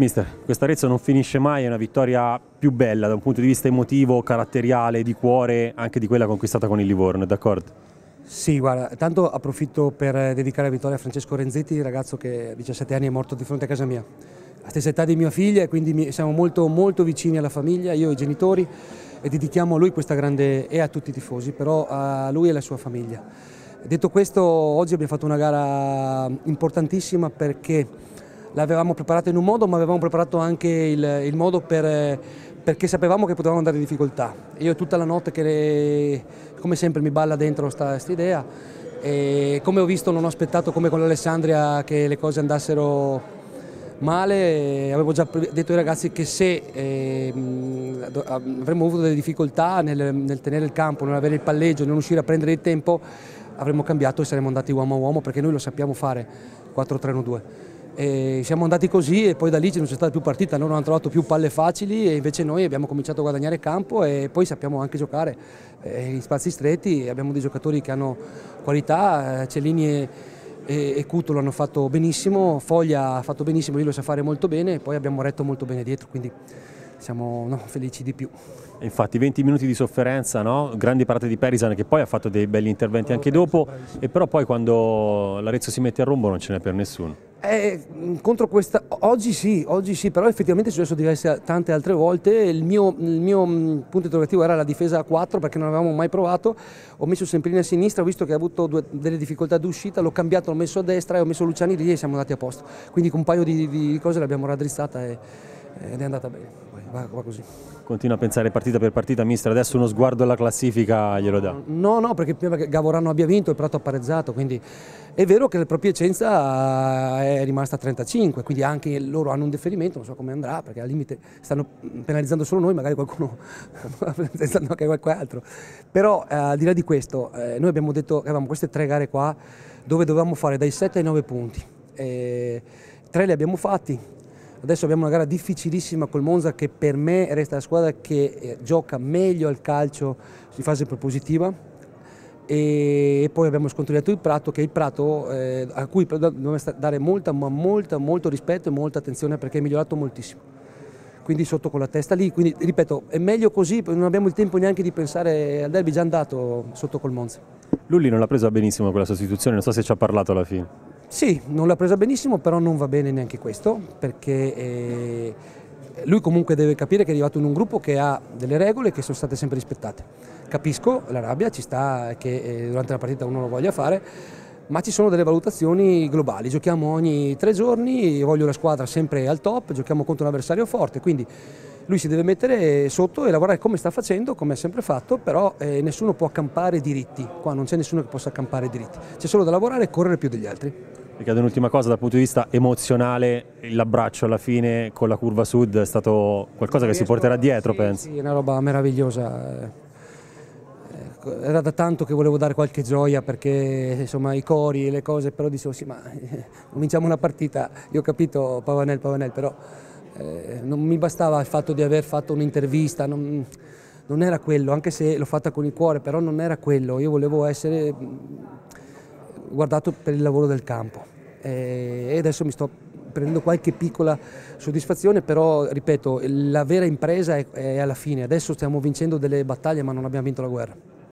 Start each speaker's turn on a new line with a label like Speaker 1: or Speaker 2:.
Speaker 1: Mister, questa Arezzo non finisce mai, è una vittoria più bella da un punto di vista emotivo, caratteriale, di cuore, anche di quella conquistata con il Livorno, è d'accordo?
Speaker 2: Sì, guarda, tanto approfitto per dedicare la vittoria a Francesco Renzetti, il ragazzo che a 17 anni è morto di fronte a casa mia. La stessa età di mia figlia, e quindi siamo molto vicini alla famiglia, io e i genitori, e dedichiamo a lui questa grande, e a tutti i tifosi, però a lui e alla sua famiglia. Detto questo, oggi abbiamo fatto una gara importantissima perché l'avevamo preparata in un modo, ma avevamo preparato anche il modo perché sapevamo che potevamo andare in difficoltà. Io tutta la notte come sempre mi balla dentro questa idea, e come ho visto non ho aspettato come con l'Alessandria che le cose andassero male. Avevo già detto ai ragazzi che se avremmo avuto delle difficoltà nel tenere il campo, non avere il palleggio, non uscire a prendere il tempo, avremmo cambiato e saremmo andati uomo a uomo, perché noi lo sappiamo fare 4-3-1-2. E siamo andati così e poi da lì non c'è stata più partita, loro hanno trovato più palle facili e invece noi abbiamo cominciato a guadagnare campo e poi sappiamo anche giocare in spazi stretti, abbiamo dei giocatori che hanno qualità, Cellini e Cutolo hanno fatto benissimo, Foglia ha fatto benissimo, lui lo sa fare molto bene e poi abbiamo retto molto bene dietro, quindi siamo felici di più.
Speaker 1: Infatti 20 minuti di sofferenza, no? Grandi parate di Perisan che poi ha fatto dei belli interventi anche dopo, e però poi quando l'Arezzo si mette a rombo non ce n'è per nessuno.
Speaker 2: Contro questa, oggi sì, però effettivamente è successo tante altre volte. Il mio punto interrogativo era la difesa a 4 perché non avevamo mai provato, ho messo Semprini a sinistra, ho visto che ha avuto delle difficoltà d'uscita, l'ho cambiato, l'ho messo a destra e ho messo Luciani lì e siamo andati a posto, quindi con un paio di cose l'abbiamo raddrizzata ed è andata bene, va così.
Speaker 1: Continua a pensare partita per partita, mister, adesso uno sguardo alla classifica glielo dà?
Speaker 2: No, perché prima che Gavorano abbia vinto il Prato ha pareggiato, quindi è vero che la propria Piacenza è rimasta a 35, quindi anche loro hanno un deferimento, non so come andrà, perché al limite stanno penalizzando solo noi, magari qualcuno sta penalizzando anche qualcun altro. Però al di là di questo, noi abbiamo detto che avevamo queste 3 gare qua dove dovevamo fare dai 7 ai 9 punti, 3 li abbiamo fatti. Adesso abbiamo una gara difficilissima col Monza che per me resta la squadra che gioca meglio al calcio in fase propositiva, e poi abbiamo scontroiato il Prato, che è il Prato a cui dobbiamo dare molto rispetto e molta attenzione perché è migliorato moltissimo. Quindi sotto con la testa lì, quindi ripeto, è meglio così, non abbiamo il tempo neanche di pensare al derby già andato sotto col Monza.
Speaker 1: Lulli non l'ha presa benissimo quella sostituzione, non so se ci ha parlato alla fine.
Speaker 2: Sì, non l'ha presa benissimo, però non va bene neanche questo, perché lui comunque deve capire che è arrivato in un gruppo che ha delle regole che sono state sempre rispettate. Capisco la rabbia, ci sta che durante la partita uno lo voglia fare, ma ci sono delle valutazioni globali. Giochiamo ogni 3 giorni, io voglio la squadra sempre al top, giochiamo contro un avversario forte, quindi lui si deve mettere sotto e lavorare come sta facendo, come ha sempre fatto, però nessuno può accampare diritti, qua non c'è nessuno che possa accampare diritti, c'è solo da lavorare e correre più degli altri.
Speaker 1: Riccardo, un'ultima cosa dal punto di vista emozionale, l'abbraccio alla fine con la curva sud è stato qualcosa che si porterà dietro,
Speaker 2: sì,
Speaker 1: penso.
Speaker 2: Sì, è una roba meravigliosa. Era da tanto che volevo dare qualche gioia perché insomma i cori e le cose, però dicevo sì, ma cominciamo una partita, io ho capito Pavanel, però non mi bastava il fatto di aver fatto un'intervista, non era quello, anche se l'ho fatta con il cuore, però non era quello, io volevo essere guardato per il lavoro del campo e adesso mi sto prendendo qualche piccola soddisfazione, però ripeto, la vera impresa è alla fine, adesso stiamo vincendo delle battaglie ma non abbiamo vinto la guerra.